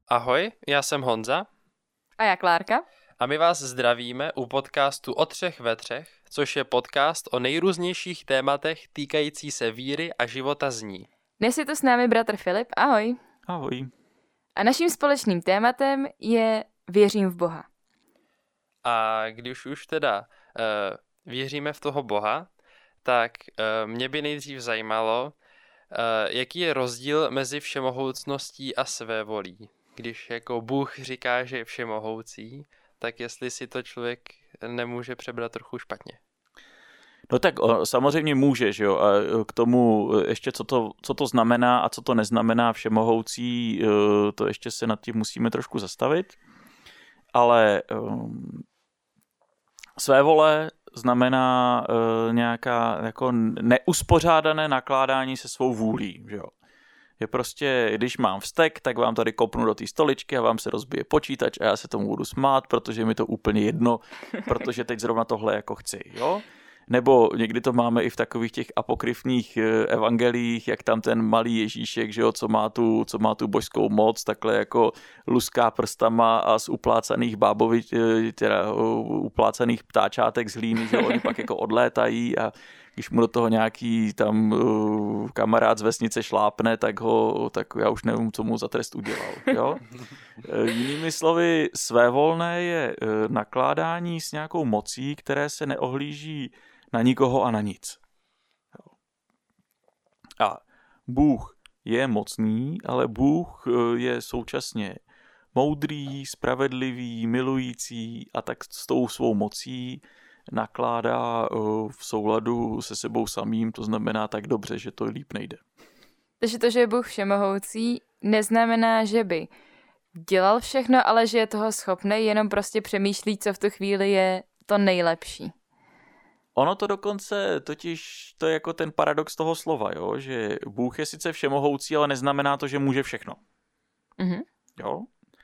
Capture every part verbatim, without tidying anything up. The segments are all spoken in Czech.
Ahoj, já jsem Honza. A já Klárka. A my vás zdravíme u podcastu O třech ve třech, což je podcast o nejrůznějších tématech týkající se víry a života z ní. Dnes je to s námi bratr Filip. Ahoj. Ahoj. A naším společným tématem je Věřím v Boha. A když už teda uh, věříme v toho Boha, tak uh, mě by nejdřív zajímalo, uh, jaký je rozdíl mezi všemohoucností a svévolí. Když jako Bůh říká, že je všemohoucí, tak jestli si to člověk nemůže přebrat trochu špatně. No tak o, samozřejmě může, že jo, a k tomu ještě co to, co to znamená a co to neznamená všemohoucí, to ještě se nad tím musíme trošku zastavit, ale um, svévole znamená uh, nějaká jako neuspořádané nakládání se svou vůlí, že jo. Je prostě, když mám vztek, tak vám tady kopnu do té stoličky a vám se rozbije počítač a já se tomu budu smát, protože mi to úplně jedno, protože teď zrovna tohle jako chci, jo? Nebo někdy to máme i v takových těch apokryfních evangelích, jak tam ten malý Ježíšek, že jo, co má tu, co má tu božskou moc, takhle jako luská prstama a z uplácaných bábovič, teda uplácaných ptáčátek z hlíny, že jo, oni pak jako odlétají a když mu do toho nějaký tam uh, kamarád z vesnice šlápne, tak ho, tak já už nevím, co mu za trest udělal, jo. Jinými slovy, svévolné je uh, nakládání s nějakou mocí, které se neohlíží na nikoho a na nic. Jo. A Bůh je mocný, ale Bůh uh, je současně moudrý, spravedlivý, milující a tak s tou svou mocí nakládá v souladu se sebou samým, to znamená tak dobře, že to líp nejde. Takže to, že je Bůh všemohoucí, neznamená, že by dělal všechno, ale že je toho schopný, jenom prostě přemýšlí, co v tu chvíli je to nejlepší. Ono to dokonce, totiž to je jako ten paradox toho slova, jo? Že Bůh je sice všemohoucí, ale neznamená to, že může všechno. Mhm. Jo?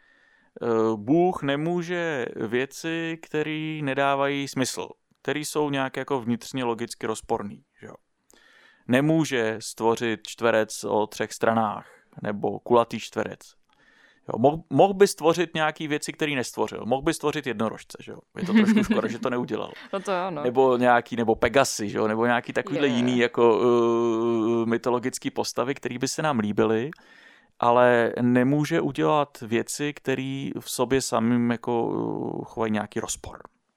Bůh nemůže věci, které nedávají smysl, které jsou nějak jako vnitřně logicky rozporný. Že jo? Nemůže stvořit čtverec o třech stranách nebo kulatý čtverec. Jo? Mohl, mohl by stvořit nějaké věci, které nestvořil. Mohl by stvořit jednorožce. Že jo? Je to trošku škoda, že to neudělal. No to ano. Nebo nějaký, nebo Pegasy, že jo? Nebo nějaký takovýhle Yeah. jiný jako uh, mytologický postavy, které by se nám líbily, ale nemůže udělat věci, které v sobě samým jako chovají nějaký rozpor.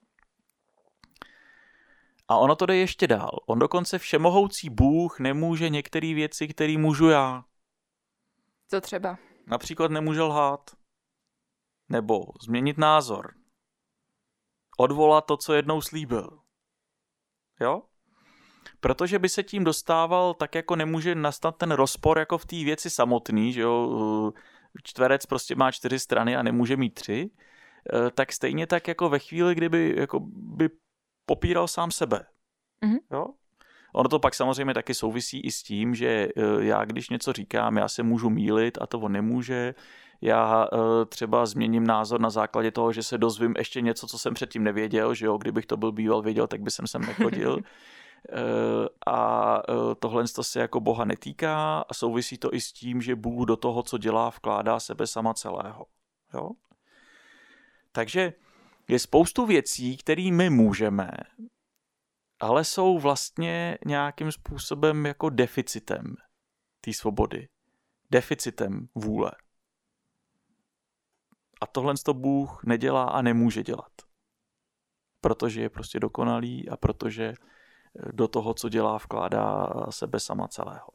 A ono to jde ještě dál. On dokonce všemohoucí Bůh nemůže některé věci, které můžu já. Co třeba? Například nemůže lhát. Nebo změnit názor. Odvolat to, co jednou slíbil. Jo? Protože by se tím dostával, tak jako nemůže nastat ten rozpor jako v té věci samotný, že jo, čtverec prostě má čtyři strany a nemůže mít tři, tak stejně tak jako ve chvíli, kdyby jako by popíral sám sebe. Mhm. Jo? Ono to pak samozřejmě taky souvisí i s tím, že já když něco říkám, já se můžu mýlit a to on nemůže. Já třeba změním názor na základě toho, že se dozvím ještě něco, co jsem předtím nevěděl, že jo, kdybych to byl býval věděl, tak by jsem sem nechodil. A tohle se jako Boha netýká a souvisí to i s tím, že Bůh do toho, co dělá, vkládá sebe sama celého. Jo? Takže je spoustu věcí, které my můžeme, ale jsou vlastně nějakým způsobem jako deficitem té svobody. Deficitem vůle. A tohle to Bůh nedělá a nemůže dělat. Protože je prostě dokonalý a protože do toho, co dělá, vkládá sebe sama celého.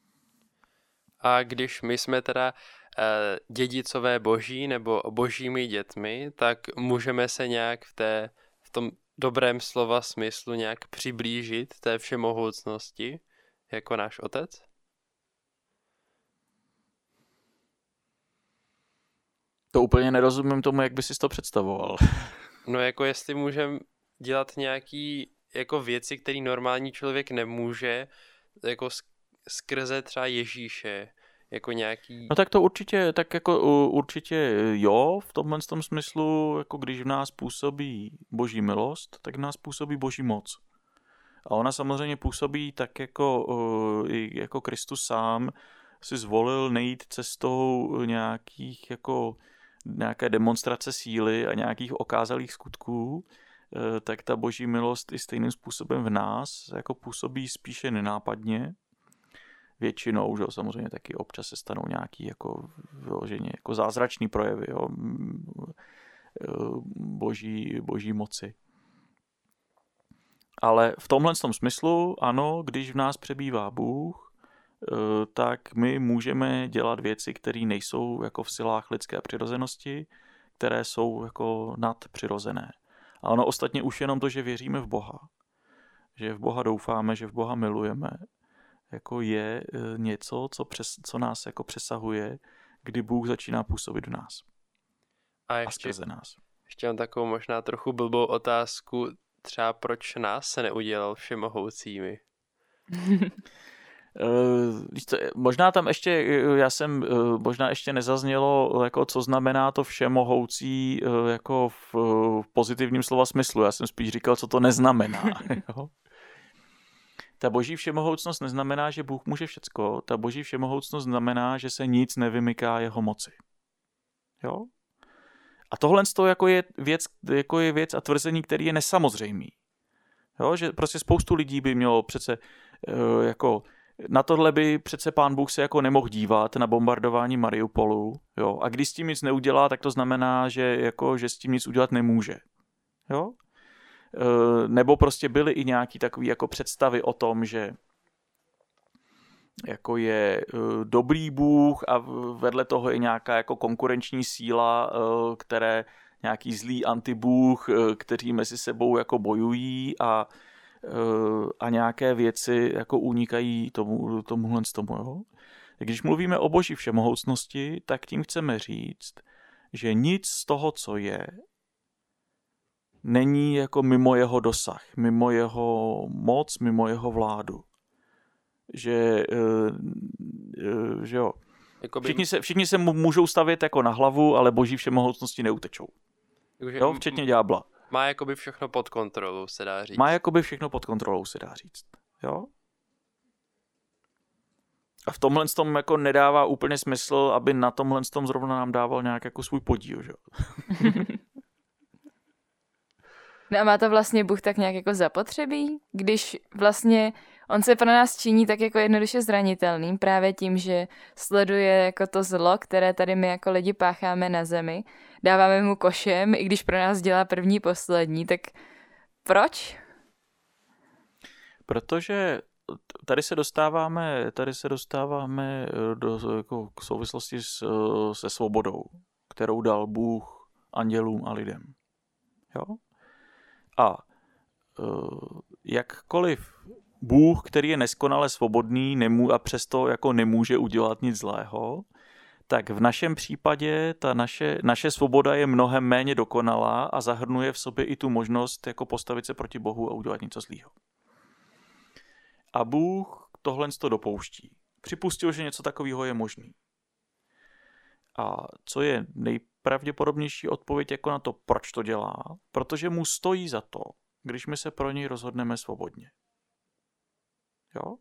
A když my jsme teda eh, dědicové boží nebo božími dětmi, tak můžeme se nějak v, té, v tom dobrém slova smyslu nějak přiblížit té všemohoucnosti jako náš otec? To úplně nerozumím tomu, jak by si to představoval. No jako jestli můžeme dělat nějaký jako věci, které normální člověk nemůže, jako skrze třeba Ježíše, jako nějaký... No tak to určitě, tak jako určitě jo, v tomhle tom smyslu, jako když v nás působí boží milost, tak v nás působí boží moc. A ona samozřejmě působí tak jako, jako Kristus sám si zvolil nejít cestou nějakých jako nějaké demonstrace síly a nějakých okázalých skutků, tak ta boží milost i stejným způsobem v nás jako působí spíše nenápadně. Většinou, že jo, samozřejmě taky občas se stanou nějaký jako vyloženě jako zázračný projevy, jo, boží, boží moci. Ale v tomhle tom smyslu, ano, když v nás přebývá Bůh, tak my můžeme dělat věci, které nejsou jako v silách lidské přirozenosti, které jsou jako nadpřirozené. A ono ostatně už jenom to, že věříme v Boha, že v Boha doufáme, že v Boha milujeme, jako je něco, co, přes, co nás jako přesahuje, kdy Bůh začíná působit v nás. A, a ještě, skrze nás. Ještě mám takovou možná trochu blbou otázku, třeba proč nás se neudělal všemohoucími? Uh, možná tam ještě, já jsem, uh, možná ještě nezaznělo, jako co znamená to všemohoucí uh, jako v, v pozitivním slova smyslu. Já jsem spíš říkal, co to neznamená. Jo? Ta boží všemohoucnost neznamená, že Bůh může všecko. Ta boží všemohoucnost znamená, že se nic nevymyká jeho moci. Jo? A tohle jako je věc, jako je věc a tvrzení, který je nesamozřejmý. Jo? Že prostě spoustu lidí by mělo přece uh, jako na tohle by přece pán Bůh se jako nemohl dívat na bombardování Mariupolu, jo? A když s tím nic neudělá, tak to znamená, že, jako, že s tím nic udělat nemůže. Jo? E, nebo prostě byly i nějaký takový jako představy o tom, že jako je e, dobrý Bůh a vedle toho je nějaká jako konkurenční síla, e, které nějaký zlý antibůh, e, kteří mezi sebou jako bojují a a nějaké věci jako unikají tomu, tomuhle z tomu. Jo? Když mluvíme o boží všemohoucnosti, tak tím chceme říct, že nic z toho, co je, není jako mimo jeho dosah, mimo jeho moc, mimo jeho vládu. Že, že jo. Všichni se, všichni se můžou stavět jako na hlavu, ale boží všemohoucnosti neutečou. Jo, včetně ďábla. Má jakoby všechno pod kontrolou, se dá říct. Má jakoby všechno pod kontrolou, se dá říct. Jo? A v tomhle tom jako nedává úplně smysl, aby na tomhle tom zrovna nám dával nějak jako svůj podíl, že? No a má to vlastně Bůh tak nějak jako zapotřebí, když vlastně on se pro nás činí tak jako jednoduše zranitelným právě tím, že sleduje jako to zlo, které tady my jako lidi pácháme na zemi, dáváme mu košem, i když pro nás dělá první, poslední, tak proč? Protože tady se dostáváme, tady se dostáváme do jako k souvislosti s, se svobodou, kterou dal Bůh andělům a lidem. Jo? A jakkoliv Bůh, který je neskonale svobodný nemů, a přesto jako nemůže udělat nic zlého, tak v našem případě ta naše, naše svoboda je mnohem méně dokonalá a zahrnuje v sobě i tu možnost jako postavit se proti Bohu a udělat něco zlého. A Bůh tohle to dopouští. Připustil, že něco takového je možný. A co je nejpravděpodobnější odpověď jako na to, proč to dělá? Protože mu stojí za to, když my se pro něj rozhodneme svobodně. Jo?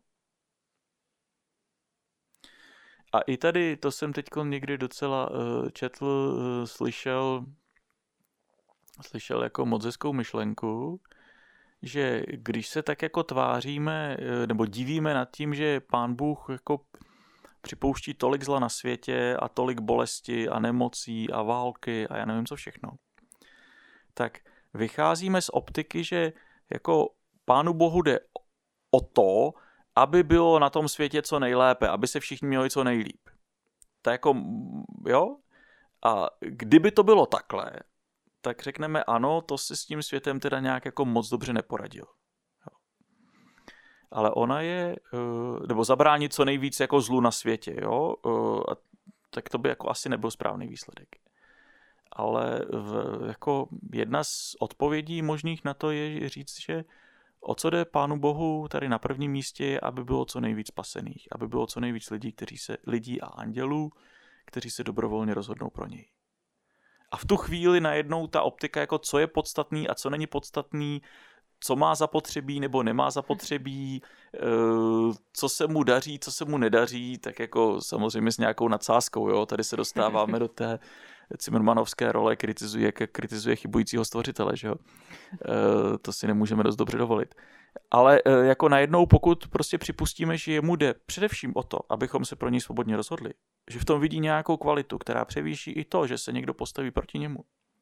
A i tady, to jsem teď někdy docela uh, četl, uh, slyšel, slyšel jako moc hezkou myšlenku, že když se tak jako tváříme, uh, nebo divíme nad tím, že Pán Bůh jako připouští tolik zla na světě a tolik bolesti a nemocí a války a já nevím co všechno, tak vycházíme z optiky, že jako Pánu Bohu jde o to, aby bylo na tom světě co nejlépe, aby se všichni měli co nejlíp. Tak jako, jo? A kdyby to bylo takhle, tak řekneme ano, to si s tím světem teda nějak jako moc dobře neporadil. Jo. Ale ona je, nebo zabránit co nejvíc jako zlu na světě, jo? Tak to by jako asi nebyl správný výsledek. Ale v, jako jedna z odpovědí možných na to je říct, že o co jde Pánu Bohu tady na prvním místě je, aby bylo co nejvíc spasených, aby bylo co nejvíc lidí, kteří se, lidí a andělů, kteří se dobrovolně rozhodnou pro něj. A v tu chvíli najednou ta optika, jako co je podstatný a co není podstatný, co má zapotřebí nebo nemá zapotřebí, co se mu daří, co se mu nedaří, tak jako samozřejmě s nějakou nadsázkou, jo, tady se dostáváme do té Cimrmanovské role, kritizuje, kritizuje chybujícího stvořitele, že jo. To si nemůžeme dost dobře dovolit. Ale jako najednou, pokud prostě připustíme, že jemu jde především o to, abychom se pro něj svobodně rozhodli, že v tom vidí nějakou kvalitu, která převýší i to, že se někdo postaví proti němu,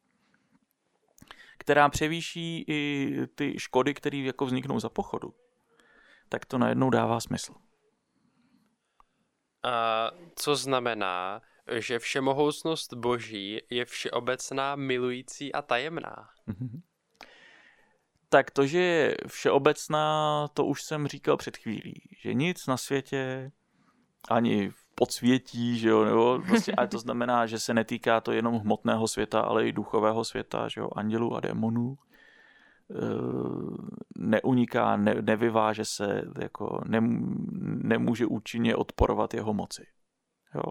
která převýší i ty škody, které jako vzniknou za pochodu, tak to najednou dává smysl. A co znamená, že všemohoucnost Boží je všeobecná, milující a tajemná? Mm-hmm. Tak to, že je všeobecná, to už jsem říkal před chvílí, že nic na světě, ani v podsvětí, že jo, nebo prostě, ale to znamená, že se netýká to jenom hmotného světa, ale i duchového světa, že jo, andělů a démonů. Neuniká, ne, nevyváže se, jako ne, nemůže účinně odporovat jeho moci. Jo?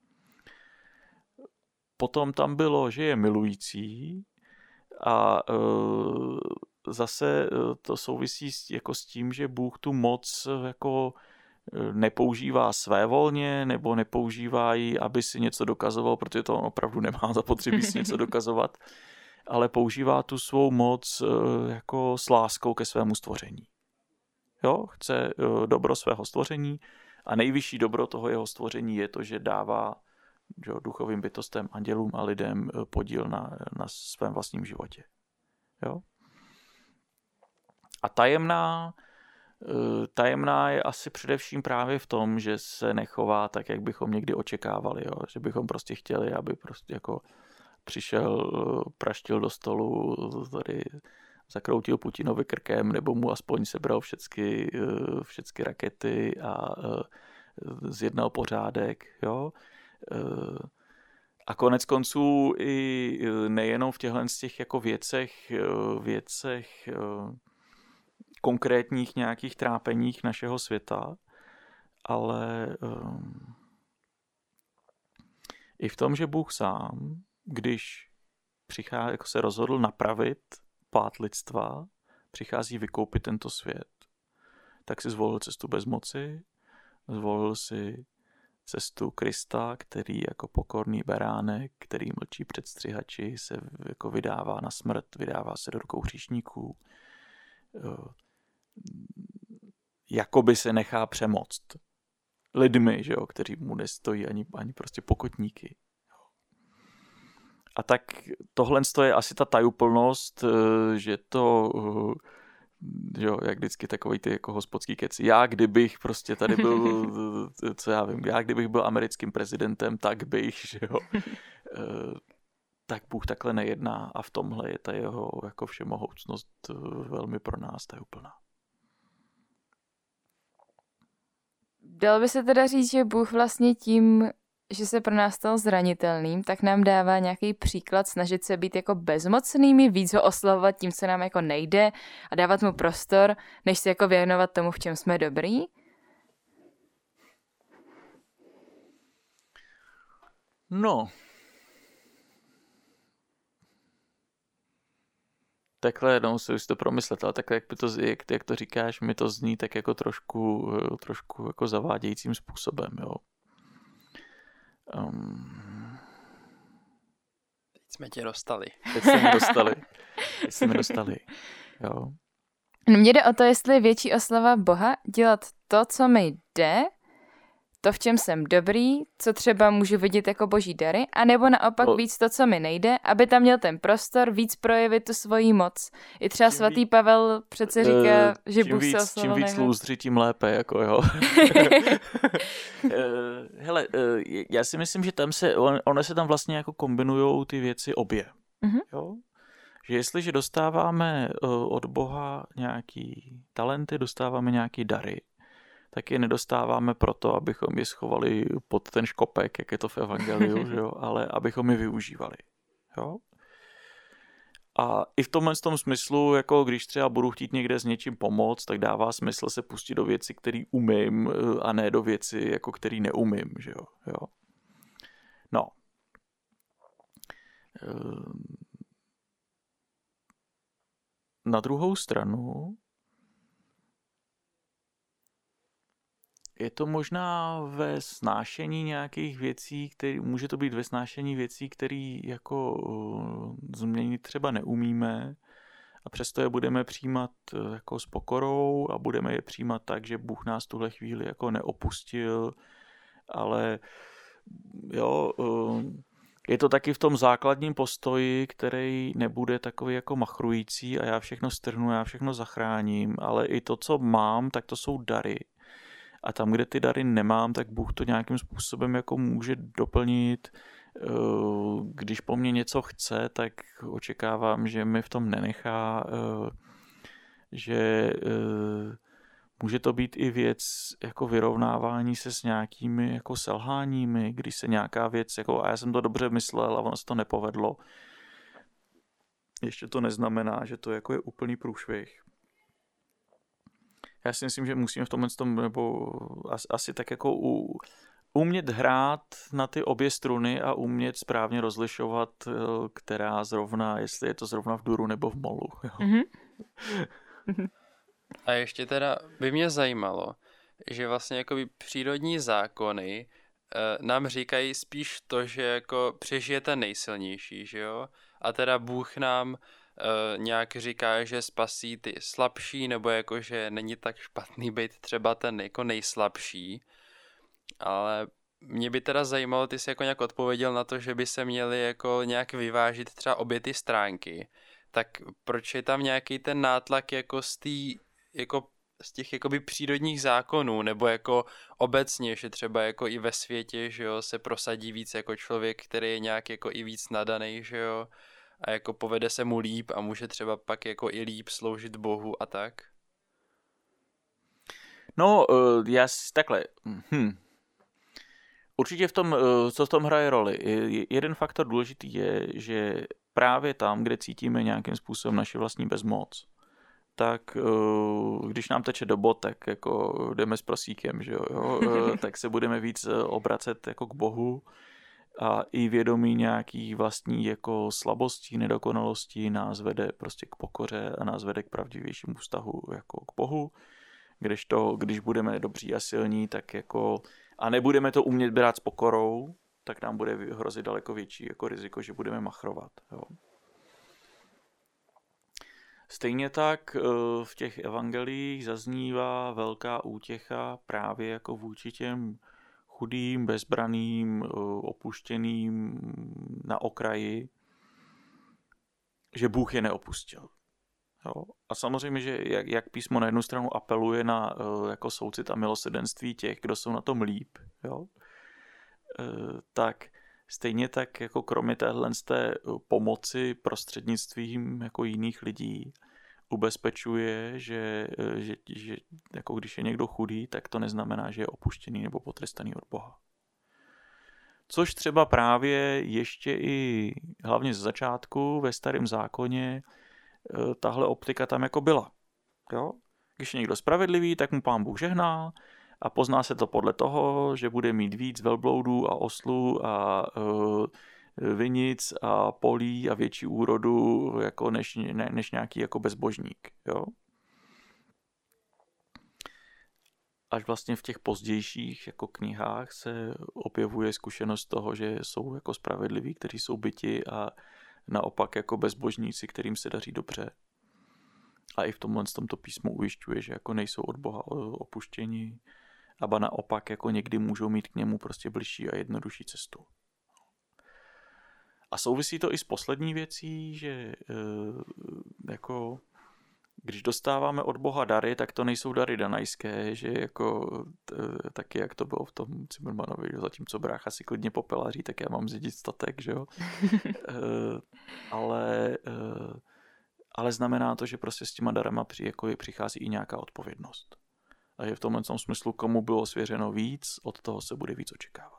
Potom tam bylo, že je milující a e, zase to souvisí s, jako s tím, že Bůh tu moc jako nepoužívá svévolně nebo nepoužívá ji, aby si něco dokazoval, protože to on opravdu nemá zapotřebí si něco dokazovat, ale používá tu svou moc jako s láskou ke svému stvoření. Jo, chce dobro svého stvoření a nejvyšší dobro toho jeho stvoření je to, že dává jo, duchovým bytostem, andělům a lidem podíl na, na svém vlastním životě. Jo? A tajemná, tajemná je asi především právě v tom, že se nechová tak, jak bychom někdy očekávali. Jo? Že bychom prostě chtěli, aby prostě jako přišel, praštil do stolu, tady zakroutil Putinovi krkem, nebo mu aspoň sebral všechny, všechny rakety a zjednal pořádek. Jo? A konec konců i nejenom v těchto z těch jako věcech, věcech konkrétních nějakých trápeních našeho světa, ale um, i v tom, že Bůh sám, když přichází, jako se rozhodl napravit pád lidstva, přichází vykoupit tento svět, tak si zvolil cestu bezmoci, zvolil si cestu Krista, který jako pokorný beránek, který mlčí před střihači, se jako vydává na smrt, vydává se do rukou hříšníků, jakoby se nechá přemoct lidmi, že jo, kteří mu nestojí ani, ani prostě pokotníky. A tak tohle je asi ta tajuplnost, že to, že jo, jak vždycky takový ty jako hospodský keci. Já kdybych prostě tady byl, co já vím, já kdybych byl americkým prezidentem, tak bych, že jo. Tak Bůh takhle nejedná a v tomhle je ta jeho jako všemohoucnost velmi pro nás tajuplná. Dalo by se teda říct, že Bůh vlastně tím, že se pro nás stal zranitelným, tak nám dává nějaký příklad snažit se být jako bezmocnými, víc ho oslavovat tím, co nám jako nejde a dávat mu prostor, než se jako věnovat tomu, v čem jsme dobrý? No. Takhle, no, musím si to promyslet, ale takhle, jak, to, jak, jak to říkáš, mi to zní tak jako trošku, trošku jako zavádějícím způsobem, jo. Um... Teď jsme tě dostali. Teď jsme mi dostali. Teď jsme mi dostali, jo. No, mně jde o to, jestli je větší oslava Boha dělat to, co mi jde, to, v čem jsem dobrý, co třeba můžu vidět jako boží dary, anebo naopak no. víc to, co mi nejde, aby tam měl ten prostor víc projevit tu svoji moc. I třeba čím svatý víc, Pavel přece říká, uh, že Bůh víc, se oslavil. Čím víc lůzdři, tím lépe, jako jo. Hele, já si myslím, že tam se, on, one se tam vlastně jako kombinujou ty věci obě. Uh-huh. Jo? Že jestliže dostáváme od Boha nějaký talenty, dostáváme nějaký dary, tak je nedostáváme proto, abychom je schovali pod ten škopek, jak je to v evangeliu, že jo? Ale abychom je využívali. Jo? A i v tomhle tom smyslu, jako když třeba budu chtít někde s něčím pomoct, tak dává smysl se pustit do věci, které umím, a ne do věci, jako který neumím. Že jo? Jo? No. na druhou stranu je to možná ve snášení nějakých věcí, který, může to být ve snášení věcí, které jako uh, změnit třeba neumíme a přesto je budeme přijímat uh, jako s pokorou a budeme je přijímat tak, že Bůh nás tuhle chvíli jako neopustil, ale jo, uh, je to taky v tom základním postoji, který nebude takový jako machrující a já všechno strhnu, já všechno zachráním, ale i to, co mám, tak to jsou dary. A tam, kde ty dary nemám, tak Bůh to nějakým způsobem jako může doplnit. Když po mně něco chce, tak očekávám, že mi v tom nenechá, že může to být i věc jako vyrovnávání se s nějakými jako selháními, když se nějaká věc, jako a já jsem to dobře myslel a ono se to nepovedlo. Ještě to neznamená, že to jako je úplný průšvih. Já si myslím, že musíme v tomhle tom, nebo asi, asi tak jako u, umět hrát na ty obě struny a umět správně rozlišovat, která zrovna, jestli je to zrovna v duru nebo v molu. Jo. Mm-hmm. A ještě teda by mě zajímalo, že vlastně jakoby přírodní zákony e, nám říkají spíš to, že jako přežije ten nejsilnější, že jo? A teda Bůh nám e, nějak říká, že spasí ty slabší, nebo jako, že není tak špatný být třeba ten jako nejslabší. Ale mě by teda zajímalo, ty jsi jako nějak odpověděl na to, že by se měly jako nějak vyvážit třeba obě ty stránky. Tak proč je tam nějaký ten nátlak jako z té jako z těch jakoby přírodních zákonů, nebo jako obecně, že třeba jako i ve světě, že jo, se prosadí víc jako člověk, který je nějak jako i víc nadaný, že jo, a jako povede se mu líp a může třeba pak jako i líp sloužit Bohu a tak? No, uh, já si takhle, hm. Určitě v tom, co v tom hraje roli. Jeden faktor důležitý je, že právě tam, kde cítíme nějakým způsobem naši vlastní bezmoc, tak když nám teče do bot, tak jako jdeme s prosíkem, že jo, tak se budeme víc obracet jako k Bohu a i vědomí nějaký vlastní jako slabostí, nedokonalostí nás vede prostě k pokoře a nás vede k pravdivějšímu vztahu jako k Bohu, kdežto, když budeme dobří a silní, tak jako a nebudeme to umět brát s pokorou, tak nám bude hrozit daleko větší jako riziko, že budeme machrovat. Jo. Stejně tak v těch evangeliích zaznívá velká útěcha právě jako vůči těm chudým, bezbraným, opuštěným na okraji, že Bůh je neopustil. Jo. A samozřejmě, že jak, jak písmo na jednu stranu apeluje na jako soucit a milosrdenství těch, kdo jsou na tom líp, jo, tak stejně tak jako kromě téhle té pomoci prostřednictvím jako jiných lidí ubezpečuje, že, že, že jako když je někdo chudý, tak to neznamená, že je opuštěný nebo potrestaný od Boha. Což třeba právě ještě i hlavně z začátku ve Starém zákoně tahle optika tam jako byla. Jo? Když je někdo spravedlivý, tak mu Pán Bůh žehná a pozná se to podle toho, že bude mít víc velbloudů a oslů a uh, vinic a polí a větší úrodu jako než, ne, než nějaký jako bezbožník. Jo? Až vlastně v těch pozdějších jako knihách se objevuje zkušenost toho, že jsou jako spravedliví, kteří jsou byti a naopak jako bezbožníci, kterým se daří dobře. A i v tomhle tomto písmu ujišťuje, že jako nejsou od Boha opuštěni, aba naopak jako někdy můžou mít k němu prostě bližší a jednodušší cestu. A souvisí to i s poslední věcí, že e, jako když dostáváme od Boha dary, tak to nejsou dary danajské, že jako t, taky jak to bylo v tom Zimmermanovi, zatímco brácha si klidně popelaří, tak já mám zdědit statek, že jo. e, ale, e, ale znamená to, že prostě s těma darama při, jako přichází i nějaká odpovědnost. A je v tomhle smyslu, komu bylo svěřeno víc, od toho se bude víc očekávat.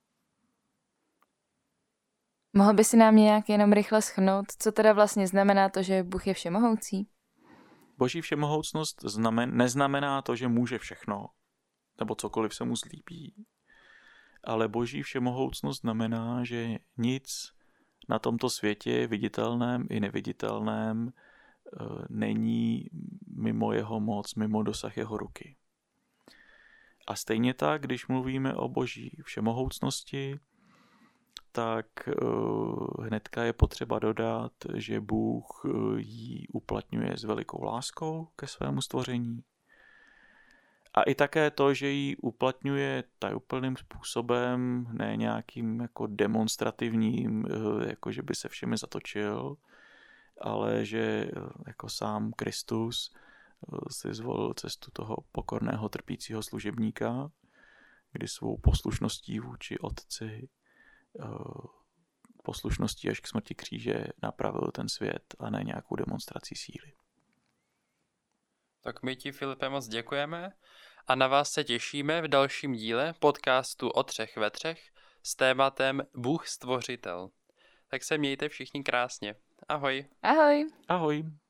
Mohl by si nám nějak jenom rychle shrnout, co teda vlastně znamená to, že Bůh je všemohoucí? Boží všemohoucnost znamen, neznamená to, že může všechno, nebo cokoliv se mu zlíbí. Ale boží všemohoucnost znamená, že nic na tomto světě, viditelném i neviditelném, není mimo jeho moc, mimo dosah jeho ruky. A stejně tak, když mluvíme o boží všemohoucnosti, tak hnedka je potřeba dodat, že Bůh ji uplatňuje s velikou láskou ke svému stvoření. A i také to, že ji uplatňuje tajuplným způsobem, ne nějakým jako demonstrativním, jako že by se všemi zatočil, ale že jako sám Kristus si zvolil cestu toho pokorného trpícího služebníka, kdy svou poslušností vůči Otci, poslušností až k smrti kříže napravil ten svět a ne nějakou demonstrací síly. Tak my ti, Filipe, moc děkujeme a na vás se těšíme v dalším díle podcastu O třech ve třech s tématem Bůh stvořitel. Tak se mějte všichni krásně. Ahoj. Ahoj. Ahoj.